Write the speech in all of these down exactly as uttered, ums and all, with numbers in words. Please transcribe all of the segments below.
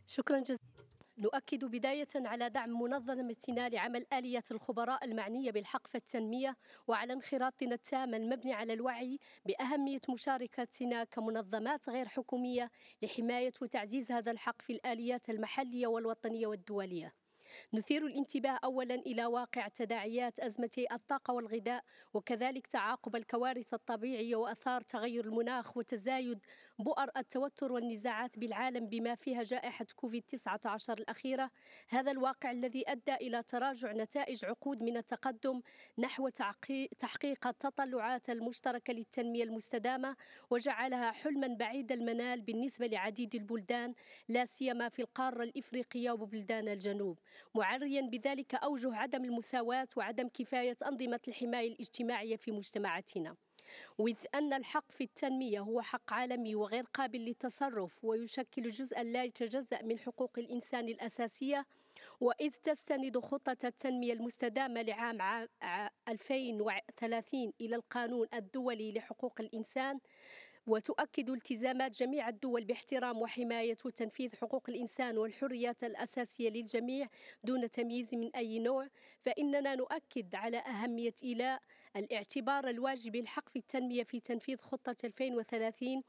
شكرا جزيلا. نؤكد بداية على دعم منظمتنا لعمل آلية الخبراء المعنية بالحق في التنمية، وعلى انخراطنا التام المبني على الوعي بأهمية مشاركتنا كمنظمات غير حكومية لحماية وتعزيز هذا الحق في الآليات المحلية والوطنية والدولية. نثير الانتباه أولا إلى واقع تداعيات أزمتي الطاقة والغذاء، وكذلك تعاقب الكوارث الطبيعية وأثار تغير المناخ وتزايد بؤر التوتر والنزاعات بالعالم بما فيها جائحة كوفيد تسعة عشر الأخيرة. هذا الواقع الذي أدى إلى تراجع نتائج عقود من التقدم نحو تحقيق التطلعات المشتركة للتنمية المستدامة، وجعلها حلما بعيد المنال بالنسبة لعديد البلدان، لا سيما في القارة الإفريقية وبلدان الجنوب، معريا بذلك أوجه عدم المساواة وعدم كفاية أنظمة الحماية الاجتماعية في مجتمعاتنا. وإذ أن الحق في التنمية هو حق عالمي وغير قابل للتصرف، ويشكل جزءا لا يتجزأ من حقوق الإنسان الأساسية، وإذ تستند خطة التنمية المستدامة لعام ألفين وثلاثين إلى القانون الدولي لحقوق الإنسان، وتؤكد التزامات جميع الدول باحترام وحماية وتنفيذ حقوق الإنسان والحريات الأساسية للجميع دون تمييز من أي نوع، فإننا نؤكد على أهمية إيلاء الاعتبار الواجب الحق في التنمية في تنفيذ خطة ألفين وثلاثين،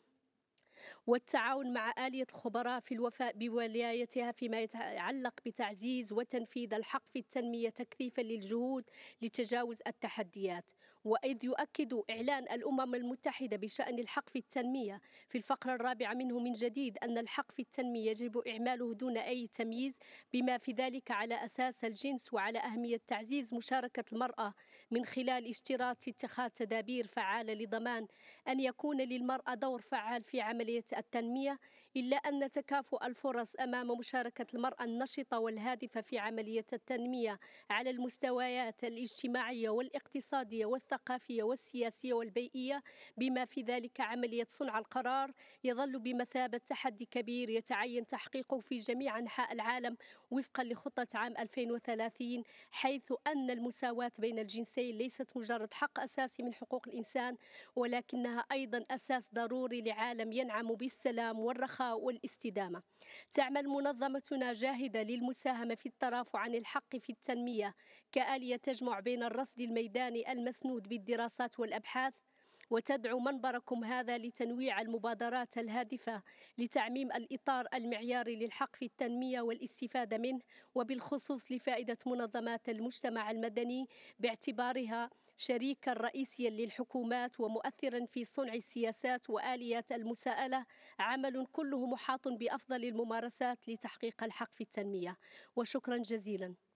والتعاون مع آلية الخبراء في الوفاء بولايتها فيما يتعلق بتعزيز وتنفيذ الحق في التنمية تكثيفا للجهود لتجاوز التحديات. وإذ يؤكد إعلان الأمم المتحدة بشأن الحق في التنمية في الفقرة الرابعة منه من جديد أن الحق في التنمية يجب إعماله دون أي تمييز، بما في ذلك على أساس الجنس، وعلى أهمية تعزيز مشاركة المرأة من خلال اشتراط في اتخاذ تدابير فعالة لضمان أن يكون للمرأة دور فعال في عملية التنمية، إلا أن تكافؤ الفرص أمام مشاركة المرأة النشطة والهادفة في عملية التنمية على المستويات الاجتماعية والاقتصادية والثقافية والسياسية والبيئية، بما في ذلك عملية صنع القرار، يظل بمثابة تحدي كبير يتعين تحقيقه في جميع أنحاء العالم وفقا لخطة عام ألفين وثلاثين، حيث أن المساواة بين الجنسين ليست مجرد حق أساسي من حقوق الإنسان، ولكنها أيضا أساس ضروري لعالم ينعم بالسلام والرخاء والاستدامة. تعمل منظمتنا جاهدة للمساهمة في الترافع عن الحق في التنمية كآلية تجمع بين الرصد الميداني المسنود بالدراسات والأبحاث، وتدعو منبركم هذا لتنويع المبادرات الهادفة لتعميم الإطار المعياري للحق في التنمية والاستفادة منه، وبالخصوص لفائدة منظمات المجتمع المدني باعتبارها شريكا رئيسيا للحكومات ومؤثرا في صنع السياسات وآليات المساءلة، عمل كله محاط بأفضل الممارسات لتحقيق الحق في التنمية. وشكرا جزيلا.